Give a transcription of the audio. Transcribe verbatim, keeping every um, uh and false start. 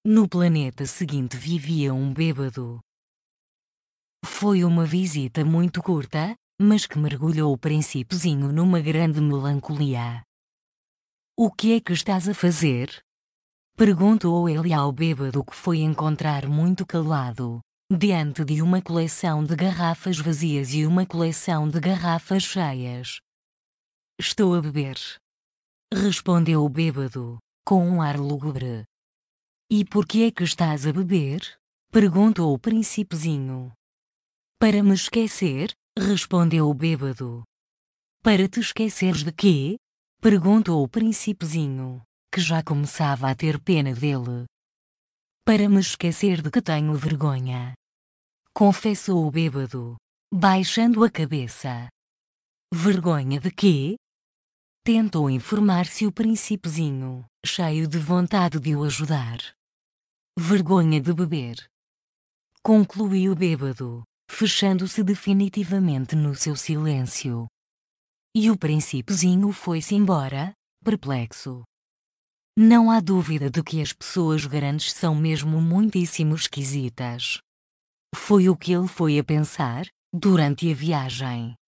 No planeta seguinte vivia um bêbado. Foi uma visita muito curta, mas que mergulhou o Principezinho numa grande melancolia. "O que é que estás a fazer?" perguntou ele ao bêbado, que foi encontrar muito calado, diante de uma coleção de garrafas vazias e uma coleção de garrafas cheias. "Estou a beber", respondeu o bêbado, com um ar lúgubre. "E por que é que estás a beber?" perguntou o Principezinho. "Para me esquecer", respondeu o bêbado. "Para te esqueceres de quê?" perguntou o Principezinho, que já começava a ter pena dele. "Para me esquecer de que tenho vergonha", confessou o bêbado, baixando a cabeça. "Vergonha de quê?" tentou informar-se o Principezinho, cheio de vontade de o ajudar. "Vergonha de beber", concluiu o bêbado, fechando-se definitivamente no seu silêncio. E o Principezinho foi-se embora, perplexo. Não há dúvida de que as pessoas grandes são mesmo muitíssimo esquisitas. Foi o que ele foi a pensar, durante a viagem.